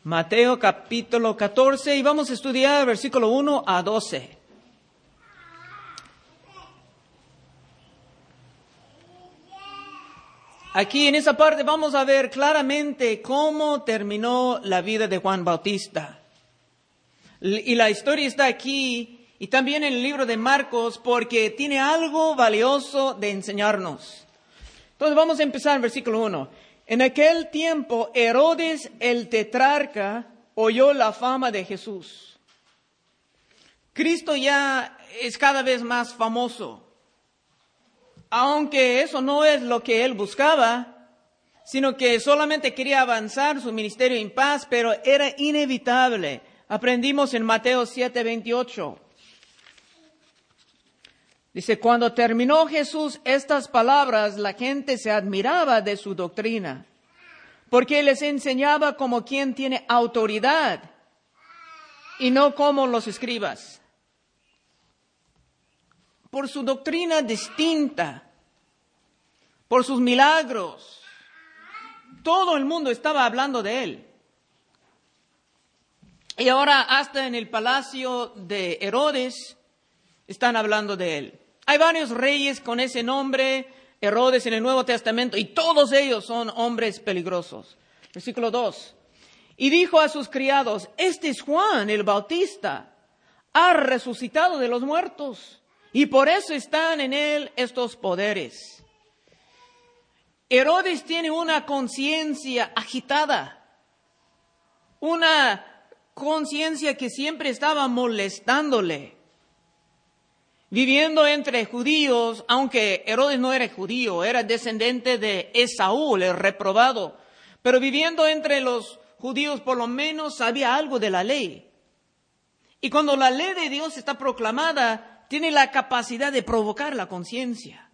Mateo capítulo 14 y vamos a estudiar versículo 1 a 12. Aquí en esa parte vamos a ver claramente cómo terminó la vida de Juan Bautista. Y la historia está aquí y también en el libro de Marcos porque tiene algo valioso de enseñarnos. Entonces vamos a empezar en versículo 1. En aquel tiempo, Herodes el tetrarca oyó la fama de Jesús. Cristo ya es cada vez más famoso. Aunque eso no es lo que él buscaba, sino que solamente quería avanzar su ministerio en paz, pero era inevitable. Aprendimos en Mateo 7:28. Dice, cuando terminó Jesús estas palabras, la gente se admiraba de su doctrina, porque les enseñaba como quien tiene autoridad y no como los escribas. Por su doctrina distinta, por sus milagros, todo el mundo estaba hablando de él. Y ahora hasta en el palacio de Herodes están hablando de él. Hay varios reyes con ese nombre, Herodes, en el Nuevo Testamento, y todos ellos son hombres peligrosos. Versículo 2. Y dijo a sus criados, este es Juan el Bautista, ha resucitado de los muertos, y por eso están en él estos poderes. Herodes tiene una conciencia agitada, una conciencia que siempre estaba molestándole. Viviendo entre judíos, aunque Herodes no era judío, era descendiente de Esaú, el reprobado, pero viviendo entre los judíos por lo menos sabía algo de la ley. Y cuando la ley de Dios está proclamada, tiene la capacidad de provocar la conciencia.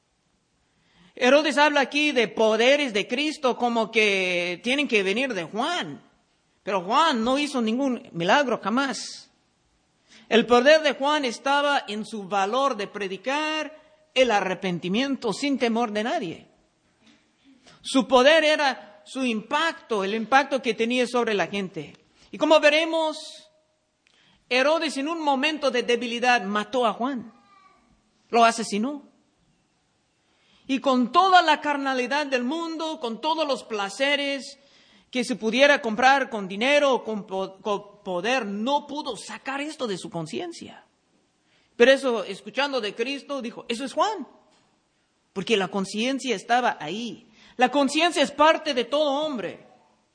Herodes habla aquí de poderes de Cristo como que tienen que venir de Juan, pero Juan no hizo ningún milagro jamás. El poder de Juan estaba en su valor de predicar el arrepentimiento sin temor de nadie. Su poder era su impacto, el impacto que tenía sobre la gente. Y como veremos, Herodes en un momento de debilidad mató a Juan, lo asesinó. Y con toda la carnalidad del mundo, con todos los placeres que se pudiera comprar con dinero o con poder, no pudo sacar esto de su conciencia. Pero eso, escuchando de Cristo, dijo, eso es Juan. Porque la conciencia estaba ahí. La conciencia es parte de todo hombre.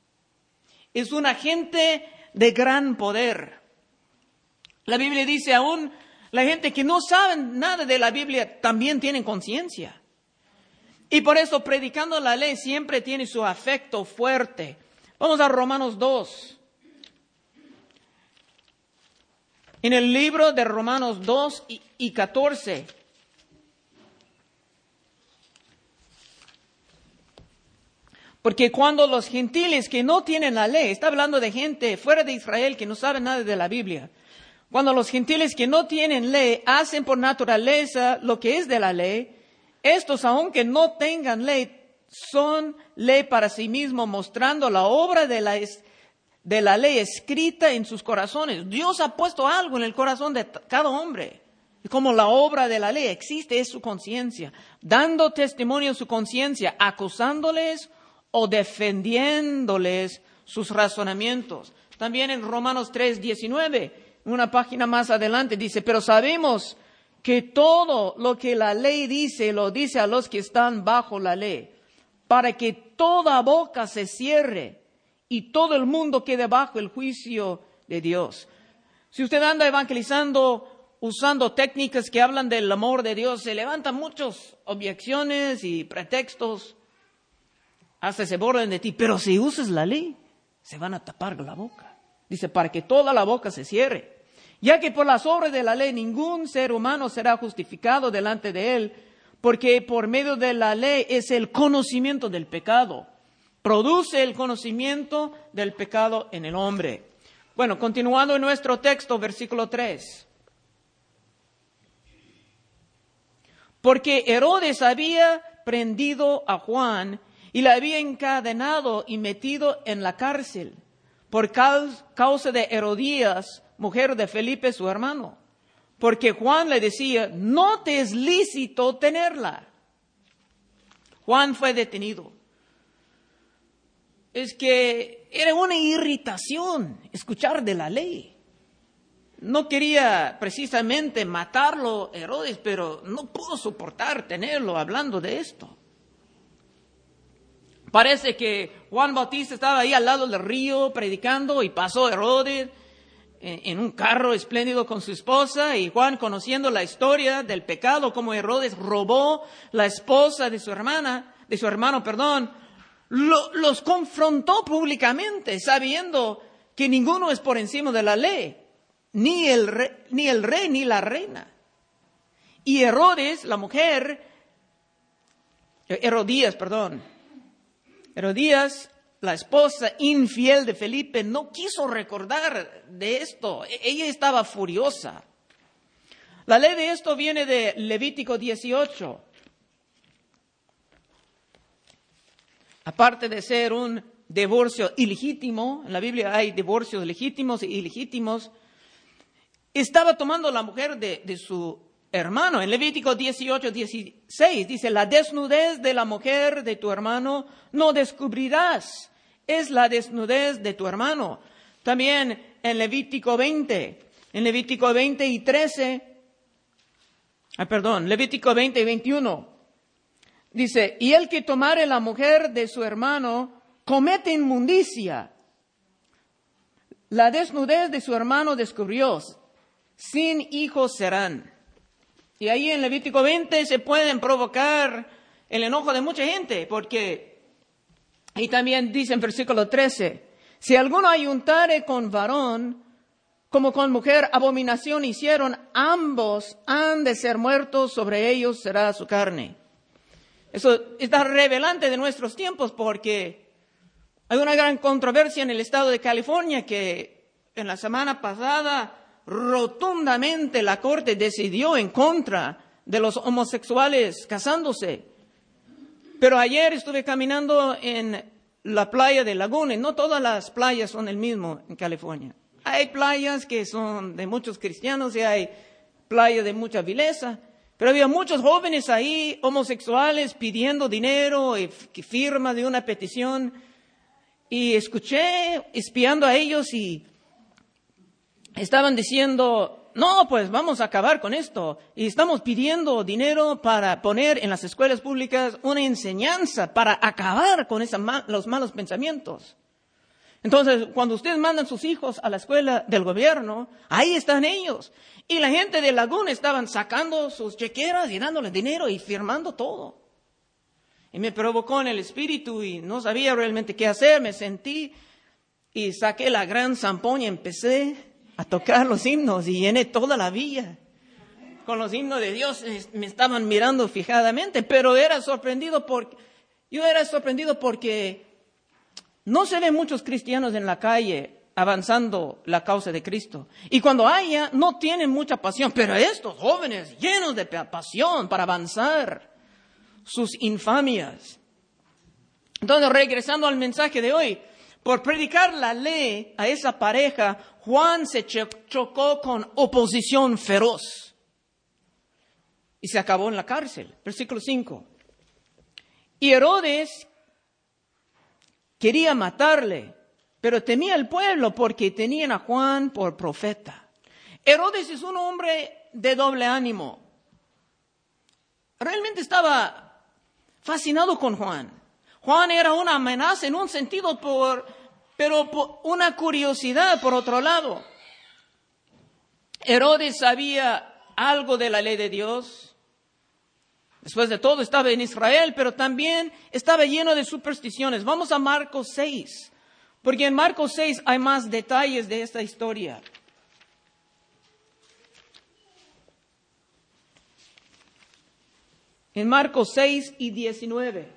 Es un agente de gran poder. La Biblia dice, aún la gente que no sabe nada de la Biblia también tiene conciencia. Y por eso, predicando la ley, siempre tiene su afecto fuerte. Vamos a Romanos 2. En el libro de Romanos 2 y 14. Porque cuando los gentiles que no tienen la ley, está hablando de gente fuera de Israel que no sabe nada de la Biblia. Cuando los gentiles que no tienen ley hacen por naturaleza lo que es de la ley, estos, aunque no tengan ley, son ley para sí mismos, mostrando la obra de la ley escrita en sus corazones. Dios ha puesto algo en el corazón de cada hombre. Y como la obra de la ley existe, es su conciencia, dando testimonio en su conciencia, acusándoles o defendiéndoles sus razonamientos. También en Romanos 3:19, una página más adelante, dice, pero sabemos que todo lo que la ley dice, lo dice a los que están bajo la ley, para que toda boca se cierre y todo el mundo quede bajo el juicio de Dios. Si usted anda evangelizando usando técnicas que hablan del amor de Dios, se levantan muchas objeciones y pretextos, hasta se burlan de ti. Pero si usas la ley, se van a tapar la boca. Dice, para que toda la boca se cierre. Ya que por las obras de la ley ningún ser humano será justificado delante de él, porque por medio de la ley es el conocimiento del pecado. Produce el conocimiento del pecado en el hombre. Bueno, continuando en nuestro texto, versículo 3. Porque Herodes había prendido a Juan y le había encadenado y metido en la cárcel, por causa de Herodías, mujer de Felipe, su hermano. Porque Juan le decía, no te es lícito tenerla. Juan fue detenido. Es que era una irritación escuchar de la ley. No quería precisamente matarlo Herodes, pero no pudo soportar tenerlo hablando de esto. Parece que Juan Bautista estaba ahí al lado del río predicando y pasó Herodes en un carro espléndido con su esposa, y Juan, conociendo la historia del pecado, como Herodes robó la esposa de su hermano, los confrontó públicamente, sabiendo que ninguno es por encima de la ley, ni el rey ni la reina. Y Herodías, la esposa infiel de Felipe, no quiso recordar de esto. Ella estaba furiosa. La ley de esto viene de Levítico 18. Aparte de ser un divorcio ilegítimo, en la Biblia hay divorcios legítimos e ilegítimos, estaba tomando la mujer de su hermano. En Levítico 18:16 dice, la desnudez de la mujer de tu hermano no descubrirás, es la desnudez de tu hermano. También en Levítico 20 y 21, dice, y el que tomare la mujer de su hermano comete inmundicia. La desnudez de su hermano descubrió, sin hijos serán. Y ahí en Levítico 20 se pueden provocar el enojo de mucha gente, porque ahí también dice en versículo 13, si alguno ayuntare con varón, como con mujer abominación hicieron, ambos han de ser muertos, sobre ellos será su carne. Eso está revelante de nuestros tiempos, porque hay una gran controversia en el estado de California que en la semana pasada rotundamente la corte decidió en contra de los homosexuales casándose. Pero ayer estuve caminando en la playa de Laguna, y no todas las playas son el mismo en California. Hay playas que son de muchos cristianos y hay playas de mucha vileza. Pero había muchos jóvenes ahí, homosexuales, pidiendo dinero y firma de una petición. Y escuché, espiando a ellos, y estaban diciendo, no, pues vamos a acabar con esto. Y estamos pidiendo dinero para poner en las escuelas públicas una enseñanza para acabar con los malos pensamientos. Entonces, cuando ustedes mandan sus hijos a la escuela del gobierno, ahí están ellos. Y la gente de Laguna estaban sacando sus chequeras y dándoles dinero y firmando todo. Y me provocó en el espíritu y no sabía realmente qué hacer. Me sentí y saqué la gran zampoña y empecé a tocar los himnos y llené toda la villa con los himnos de Dios. Me estaban mirando fijadamente, pero yo era sorprendido porque no se ven muchos cristianos en la calle avanzando la causa de Cristo. Y cuando haya, no tienen mucha pasión. Pero estos jóvenes llenos de pasión para avanzar sus infamias. Entonces, regresando al mensaje de hoy, por predicar la ley a esa pareja, Juan se chocó con oposición feroz. Y se acabó en la cárcel. Versículo 5. Y Herodes quería matarle, pero temía el pueblo porque tenían a Juan por profeta. Herodes es un hombre de doble ánimo. Realmente estaba fascinado con Juan. Juan era una amenaza en un sentido, pero por una curiosidad por otro lado. Herodes sabía algo de la ley de Dios. Después de todo, estaba en Israel, pero también estaba lleno de supersticiones. Vamos a Marcos 6, porque en Marcos 6 hay más detalles de esta historia. En Marcos 6 y 19.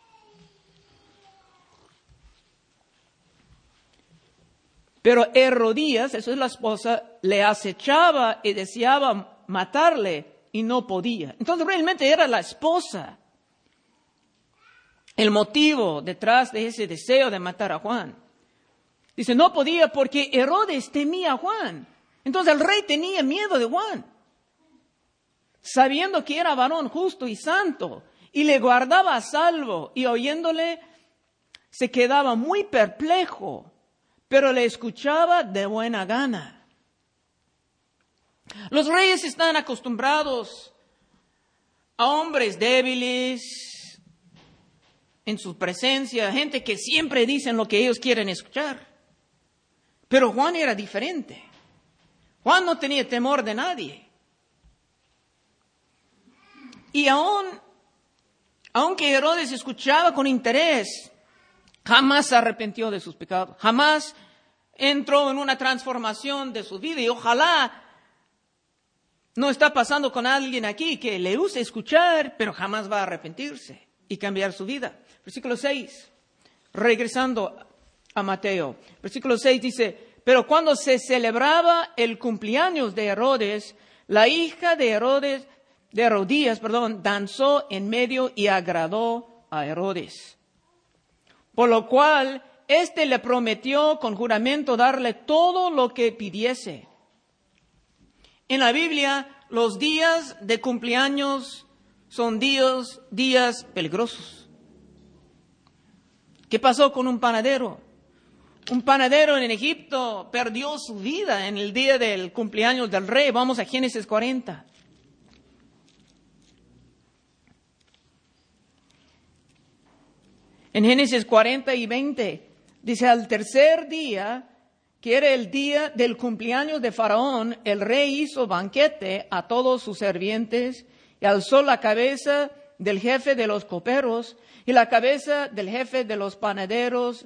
Pero Herodías, eso es la esposa, le acechaba y deseaba matarle, y no podía. Entonces realmente era la esposa el motivo detrás de ese deseo de matar a Juan. Dice, no podía porque Herodes temía a Juan. Entonces el rey tenía miedo de Juan, sabiendo que era varón justo y santo, y le guardaba a salvo, y oyéndole se quedaba muy perplejo, pero le escuchaba de buena gana. Los reyes están acostumbrados a hombres débiles en su presencia, gente que siempre dicen lo que ellos quieren escuchar. Pero Juan era diferente. Juan no tenía temor de nadie. Y aunque Herodes escuchaba con interés, jamás se arrepintió de sus pecados. Jamás entró en una transformación de su vida. Y ojalá no está pasando con alguien aquí que le gusta escuchar, pero jamás va a arrepentirse y cambiar su vida. Versículo 6, regresando a Mateo. Versículo 6 dice, pero cuando se celebraba el cumpleaños de Herodes, la hija de Herodías, danzó en medio y agradó a Herodes. Por lo cual, éste le prometió con juramento darle todo lo que pidiese. En la Biblia, los días de cumpleaños son días peligrosos. ¿Qué pasó con un panadero? Un panadero en Egipto perdió su vida en el día del cumpleaños del rey. Vamos a Génesis 40. En Génesis 40 y 20 dice, al tercer día, que era el día del cumpleaños de Faraón, el rey hizo banquete a todos sus sirvientes y alzó la cabeza del jefe de los coperos y la cabeza del jefe de los panaderos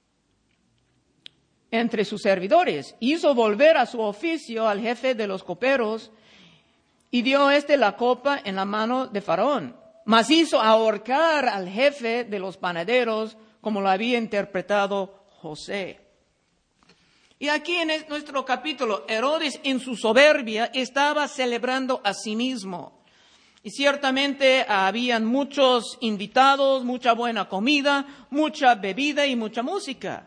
entre sus servidores. Hizo volver a su oficio al jefe de los coperos y dio la copa en la mano de Faraón. Mas hizo ahorcar al jefe de los panaderos como lo había interpretado José. Y aquí en nuestro capítulo, Herodes en su soberbia estaba celebrando a sí mismo. Y ciertamente habían muchos invitados, mucha buena comida, mucha bebida y mucha música.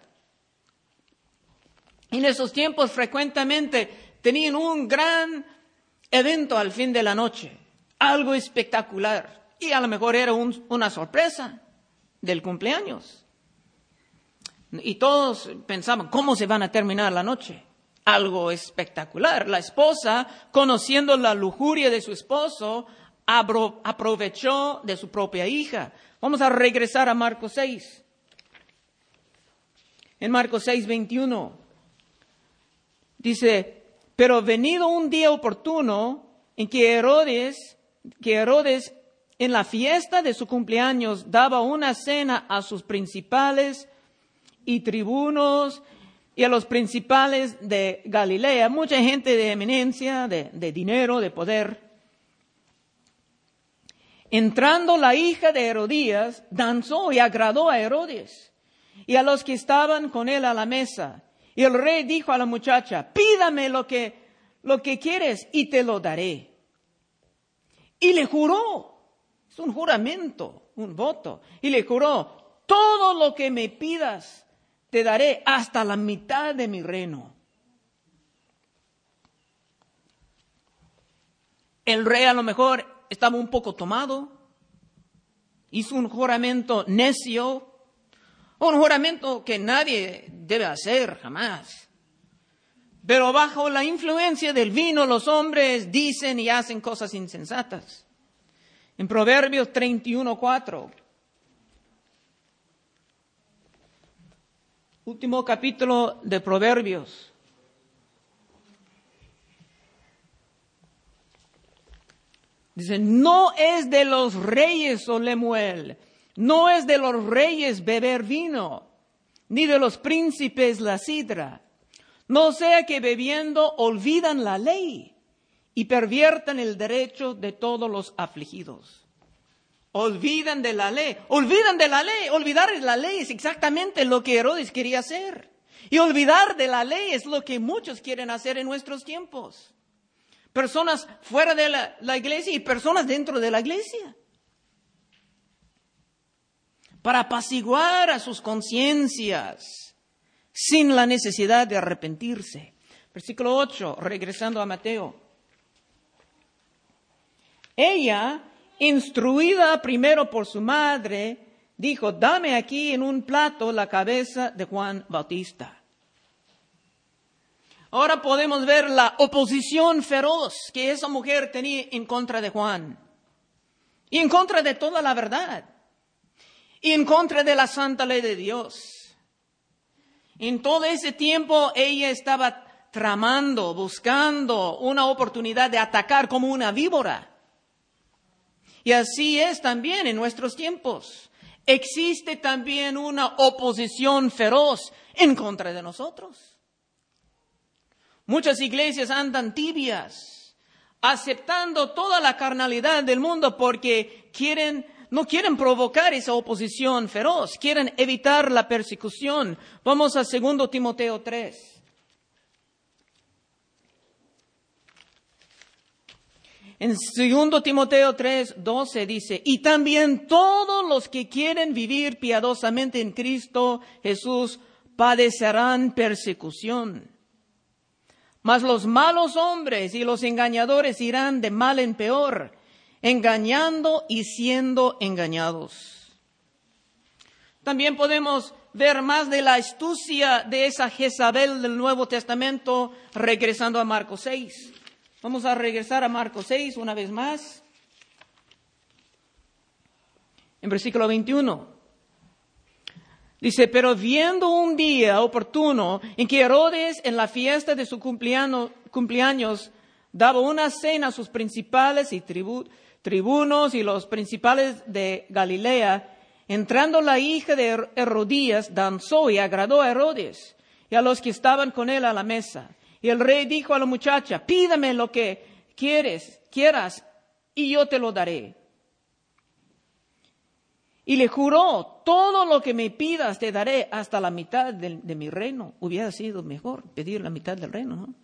En esos tiempos frecuentemente tenían un gran evento al fin de la noche, algo espectacular. Y a lo mejor era una sorpresa del cumpleaños. Y todos pensaban, ¿cómo se van a terminar la noche? Algo espectacular. La esposa, conociendo la lujuria de su esposo, aprovechó de su propia hija. Vamos a regresar a Marcos 6. En Marcos 6, 21. Dice, pero venido un día oportuno en que Herodes en la fiesta de su cumpleaños daba una cena a sus principales y tribunos y a los principales de Galilea, mucha gente de eminencia, de dinero, de poder. Entrando la hija de Herodías, danzó y agradó a Herodes y a los que estaban con él a la mesa. Y el rey dijo a la muchacha, pídame lo que quieres y te lo daré. Y le juró. Es un juramento, un voto. Y le juró, todo lo que me pidas te daré hasta la mitad de mi reino. El rey a lo mejor estaba un poco tomado. Hizo un juramento necio. Un juramento que nadie debe hacer jamás. Pero bajo la influencia del vino los hombres dicen y hacen cosas insensatas. En Proverbios 31:4. Último capítulo de Proverbios. Dice, no es de los reyes, oh Lemuel, no es de los reyes beber vino, ni de los príncipes la sidra. No sea que bebiendo olvidan la ley y perviertan el derecho de todos los afligidos. Olvidan de la ley. Olvidar de la ley es exactamente lo que Herodes quería hacer. Y olvidar de la ley es lo que muchos quieren hacer en nuestros tiempos. Personas fuera de la iglesia y personas dentro de la iglesia. Para apaciguar a sus conciencias. sin la necesidad de arrepentirse. Versículo 8, regresando a Mateo. Ella, instruida primero por su madre, dijo, dame aquí en un plato la cabeza de Juan Bautista. Ahora podemos ver la oposición feroz que esa mujer tenía en contra de Juan. Y en contra de toda la verdad. Y en contra de la santa ley de Dios. En todo ese tiempo ella estaba tramando, buscando una oportunidad de atacar como una víbora. Y así es también en nuestros tiempos. Existe también una oposición feroz en contra de nosotros. Muchas iglesias andan tibias, aceptando toda la carnalidad del mundo porque no quieren provocar esa oposición feroz, quieren evitar la persecución. Vamos a 2 Timoteo 3. En 2 Timoteo 3:12 dice, y también todos los que quieren vivir piadosamente en Cristo Jesús padecerán persecución. Mas los malos hombres y los engañadores irán de mal en peor, engañando y siendo engañados. También podemos ver más de la astucia de esa Jezabel del Nuevo Testamento regresando a Marcos 6. Vamos a regresar a Marcos 6 una vez más. En versículo 21. Dice, pero viendo un día oportuno en que Herodes en la fiesta de su cumpleaños daba una cena a sus principales y tribunos y los principales de Galilea, entrando la hija de Herodías, danzó y agradó a Herodes y a los que estaban con él a la mesa. Y el rey dijo a la muchacha, pídame lo que quieras, y yo te lo daré. Y le juró, todo lo que me pidas te daré hasta la mitad de mi reino. Hubiera sido mejor pedir la mitad del reino, ¿no?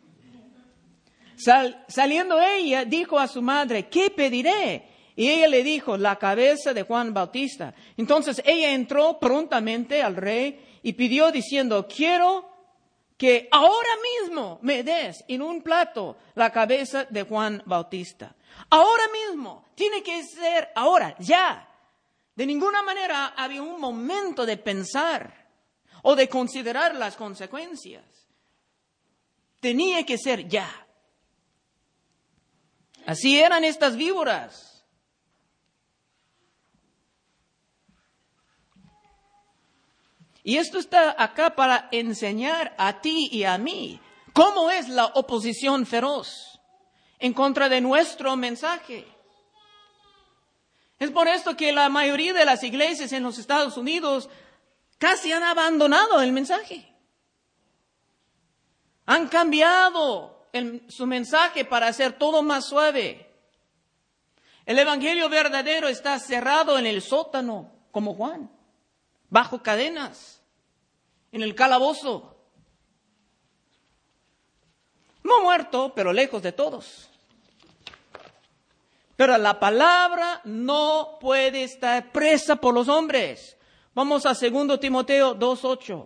Saliendo ella, dijo a su madre, ¿qué pediré? Y ella le dijo, la cabeza de Juan Bautista. Entonces ella entró prontamente al rey y pidió diciendo, quiero que ahora mismo me des en un plato la cabeza de Juan Bautista. Ahora mismo, tiene que ser ahora, ya. De ninguna manera había un momento de pensar o de considerar las consecuencias. Tenía que ser ya. Así eran estas víboras. Y esto está acá para enseñar a ti y a mí cómo es la oposición feroz en contra de nuestro mensaje. Es por esto que la mayoría de las iglesias en los Estados Unidos casi han abandonado el mensaje. Han cambiado su mensaje para hacer todo más suave. El evangelio verdadero está cerrado en el sótano, como Juan, bajo cadenas, en el calabozo. No muerto, pero lejos de todos. Pero la palabra no puede estar presa por los hombres. Vamos a 2 Timoteo 2:8.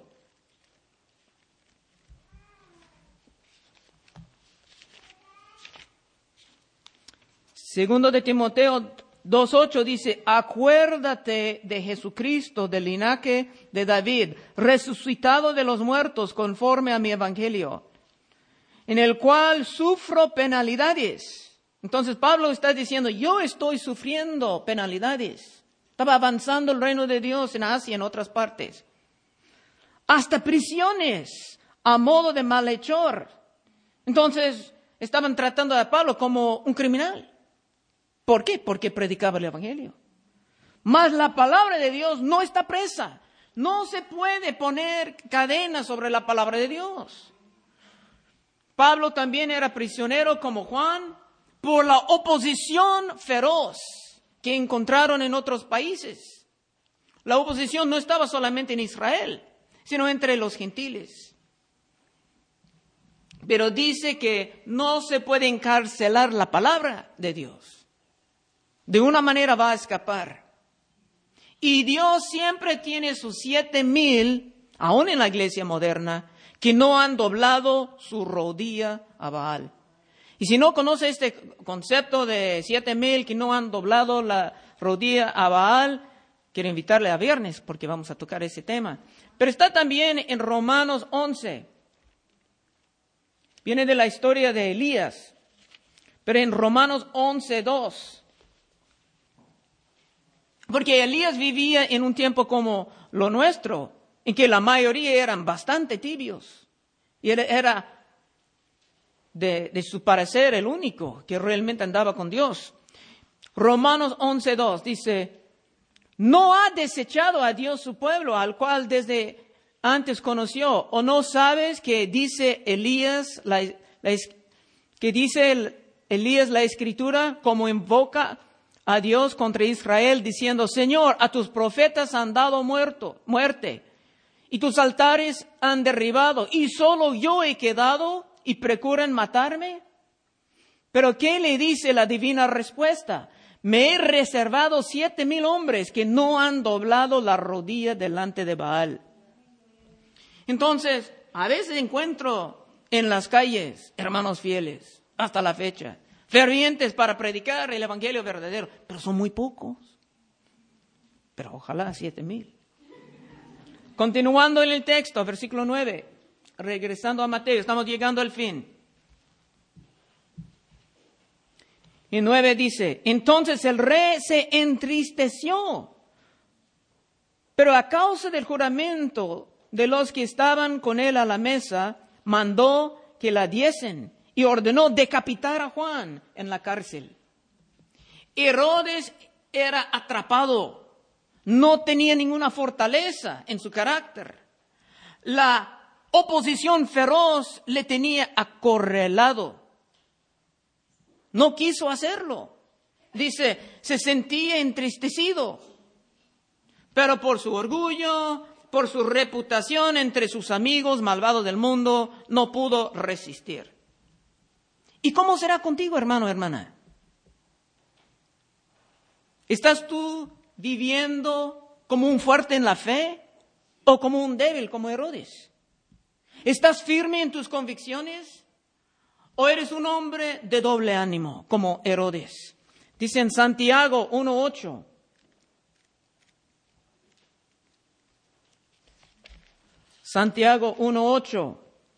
Segundo de Timoteo 2:8 dice, acuérdate de Jesucristo, del linaje de David, resucitado de los muertos conforme a mi evangelio, en el cual sufro penalidades. Entonces Pablo está diciendo, yo estoy sufriendo penalidades. Estaba avanzando el reino de Dios en Asia y en otras partes. Hasta prisiones a modo de malhechor. Entonces estaban tratando a Pablo como un criminal. ¿Por qué? Porque predicaba el evangelio. Mas la palabra de Dios no está presa. No se puede poner cadenas sobre la palabra de Dios. Pablo también era prisionero como Juan, por la oposición feroz que encontraron en otros países. La oposición no estaba solamente en Israel, sino entre los gentiles. Pero dice que no se puede encarcelar la palabra de Dios. De una manera va a escapar. Y Dios siempre tiene sus 7,000 aún en la iglesia moderna, que no han doblado su rodilla a Baal. Y si no conoce este concepto de 7,000 que no han doblado la rodilla a Baal, quiero invitarle a viernes porque vamos a tocar ese tema. Pero está también en Romanos 11. Viene de la historia de Elías. Pero en Romanos 11:2. Porque Elías vivía en un tiempo como lo nuestro, en que la mayoría eran bastante tibios. Y él era, de su parecer, el único que realmente andaba con Dios. Romanos 11:2 dice, no ha desechado a Dios su pueblo, al cual desde antes conoció. ¿O no sabes que dice Elías, la Escritura, como invoca a Dios contra Israel, diciendo, Señor, a tus profetas han dado muerte, y tus altares han derribado, y solo yo he quedado, y procuran matarme? Pero ¿qué le dice la divina respuesta? Me he reservado 7,000 hombres que no han doblado la rodilla delante de Baal. Entonces, a veces encuentro en las calles hermanos fieles, hasta la fecha, fervientes para predicar el evangelio verdadero, pero son muy pocos. Pero ojalá 7,000. Continuando en el texto, versículo 9, regresando a Mateo, estamos llegando al fin. Y 9 dice, entonces el rey se entristeció, pero a causa del juramento de los que estaban con él a la mesa, mandó que la diesen y ordenó decapitar a Juan en la cárcel. Herodes era atrapado, no tenía ninguna fortaleza en su carácter. La oposición feroz le tenía acorralado. No quiso hacerlo. Dice, se sentía entristecido. Pero por su orgullo, por su reputación entre sus amigos malvados del mundo, no pudo resistir. ¿Y cómo será contigo, hermano, hermana? ¿Estás tú viviendo como un fuerte en la fe o como un débil como Herodes? ¿Estás firme en tus convicciones? ¿O eres un hombre de doble ánimo, como Herodes? Dice en Santiago 1:8. Santiago 1:8.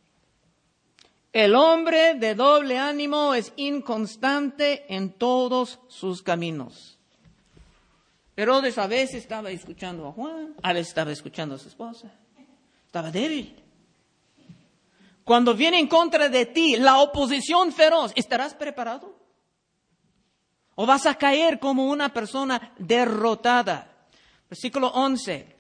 El hombre de doble ánimo es inconstante en todos sus caminos. Herodes a veces estaba escuchando a Juan, a veces estaba escuchando a su esposa. Estaba débil. Cuando viene en contra de ti la oposición feroz, ¿estarás preparado? ¿O vas a caer como una persona derrotada? Versículo 11.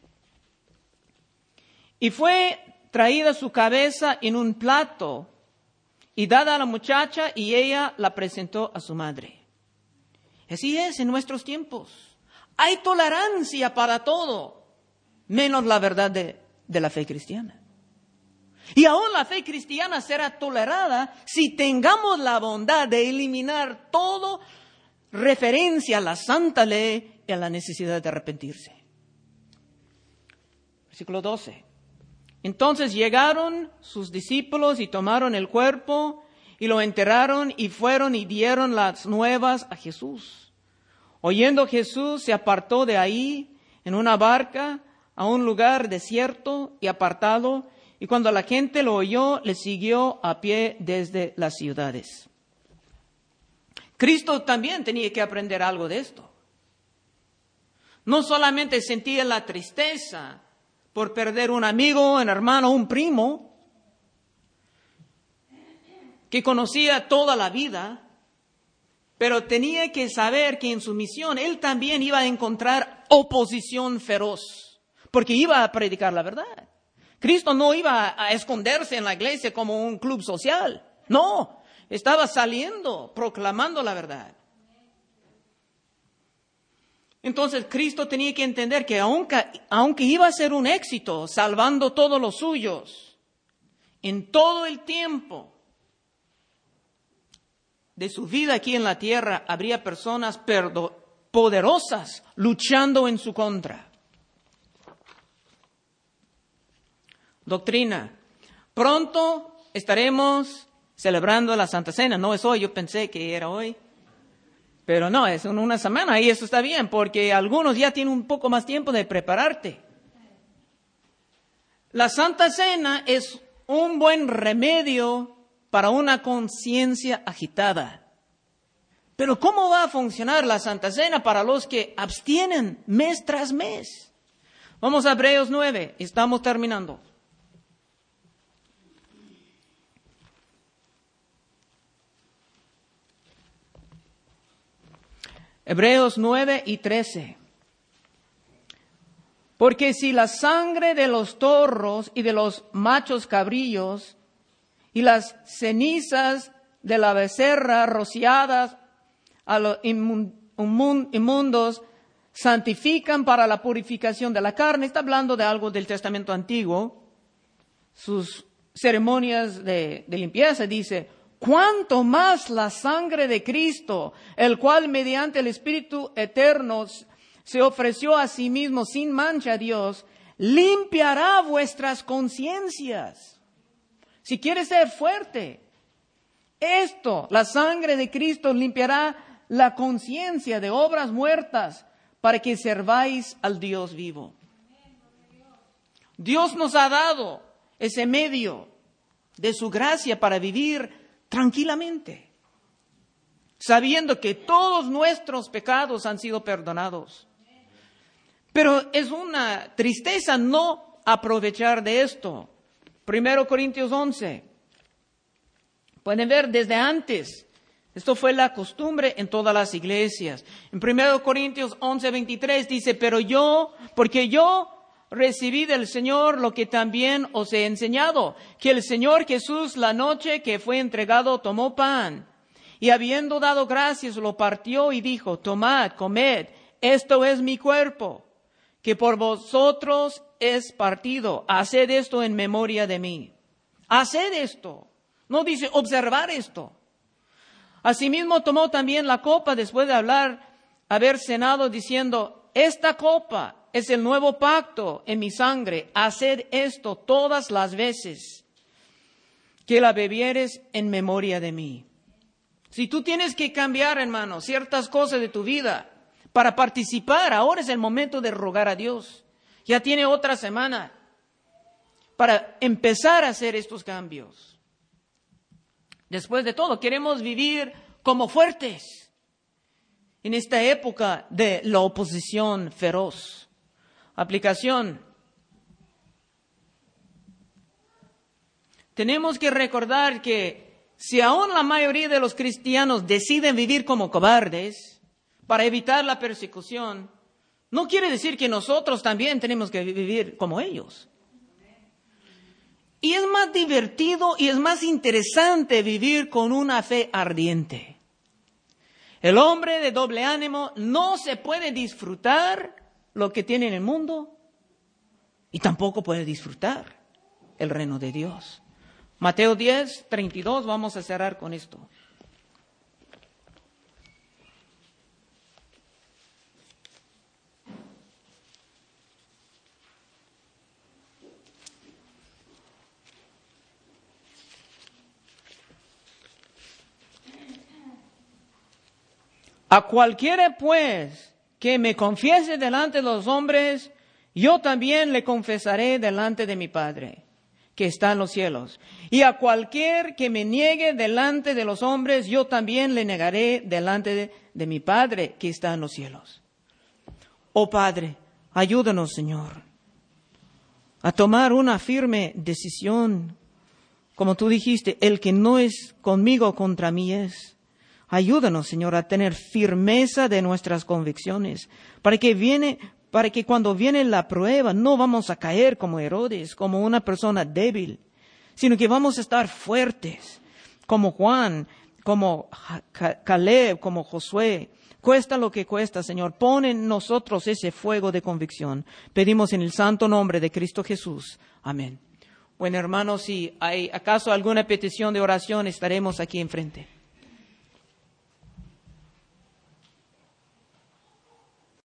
Y fue traída su cabeza en un plato y dada a la muchacha, y ella la presentó a su madre. Así es en nuestros tiempos. Hay tolerancia para todo, menos la verdad de la fe cristiana. Y aún la fe cristiana será tolerada si tengamos la bondad de eliminar todo referencia a la santa ley y a la necesidad de arrepentirse. Versículo 12. Entonces llegaron sus discípulos y tomaron el cuerpo y lo enterraron y fueron y dieron las nuevas a Jesús. Oyendo Jesús, se apartó de ahí en una barca a un lugar desierto y apartado, y cuando la gente lo oyó, le siguió a pie desde las ciudades. Cristo también tenía que aprender algo de esto. No solamente sentía la tristeza por perder un amigo, un hermano, un primo, que conocía toda la vida, pero tenía que saber que en su misión él también iba a encontrar oposición feroz, porque iba a predicar la verdad. Cristo no iba a esconderse en la iglesia como un club social. No, estaba saliendo, proclamando la verdad. Entonces Cristo tenía que entender que aunque iba a ser un éxito, salvando todos los suyos, en todo el tiempo de su vida aquí en la tierra, habría personas poderosas luchando en su contra. doctrina. Pronto estaremos celebrando la Santa Cena. No es hoy, yo pensé que era hoy. Pero no, es en una semana y eso está bien porque algunos ya tienen un poco más tiempo de prepararte. La Santa Cena es un buen remedio para una conciencia agitada. Pero ¿cómo va a funcionar la Santa Cena para los que abstienen mes tras mes? Vamos a Hebreos 9, estamos terminando. Hebreos 9 y 13. Porque si la sangre de los toros y de los machos cabrillos y las cenizas de la becerra rociadas a los inmundos santifican para la purificación de la carne, está hablando de algo del Testamento Antiguo, sus ceremonias de limpieza, dice, cuánto más la sangre de Cristo, el cual mediante el Espíritu eterno se ofreció a sí mismo sin mancha a Dios, limpiará vuestras conciencias. Si quieres ser fuerte, la sangre de Cristo limpiará la conciencia de obras muertas para que serváis al Dios vivo. Dios nos ha dado ese medio de su gracia para vivir tranquilamente, sabiendo que todos nuestros pecados han sido perdonados. Pero es una tristeza no aprovechar de esto. 1 Corintios 11. Pueden ver desde antes. Esto fue la costumbre en todas las iglesias. En 1 Corintios 11, 23 dice, porque yo recibí del Señor lo que también os he enseñado, que el Señor Jesús la noche que fue entregado tomó pan y habiendo dado gracias lo partió y dijo, tomad, comed, esto es mi cuerpo, que por vosotros es partido. Haced esto en memoria de mí. Haced esto. No dice observar esto. Asimismo tomó también la copa después de haber cenado diciendo, esta copa es el nuevo pacto en mi sangre. Haced esto todas las veces que la bebieres en memoria de mí. Si tú tienes que cambiar, hermano, ciertas cosas de tu vida para participar, ahora es el momento de rogar a Dios. Ya tiene otra semana para empezar a hacer estos cambios. Después de todo, queremos vivir como fuertes en esta época de la oposición feroz. Aplicación. Tenemos que recordar que si aún la mayoría de los cristianos deciden vivir como cobardes para evitar la persecución, no quiere decir que nosotros también tenemos que vivir como ellos. Y es más divertido y es más interesante vivir con una fe ardiente. El hombre de doble ánimo no se puede disfrutar lo que tiene en el mundo y tampoco puede disfrutar el reino de Dios. Mateo 10, 32, vamos a cerrar con esto. A cualquiera, pues, que me confiese delante de los hombres, yo también le confesaré delante de mi Padre, que está en los cielos. Y a cualquier que me niegue delante de los hombres, yo también le negaré delante de mi Padre, que está en los cielos. Oh Padre, ayúdanos, Señor, a tomar una firme decisión. Como tú dijiste, el que no es conmigo, contra mí es. Ayúdanos, Señor, a tener firmeza de nuestras convicciones, para que cuando viene la prueba no vamos a caer como Herodes, como una persona débil, sino que vamos a estar fuertes, como Juan, como Caleb, como Josué. Cuesta lo que cuesta, Señor, pon en nosotros ese fuego de convicción. Pedimos en el santo nombre de Cristo Jesús. Amén. Bueno, hermanos, si hay acaso alguna petición de oración, estaremos aquí enfrente.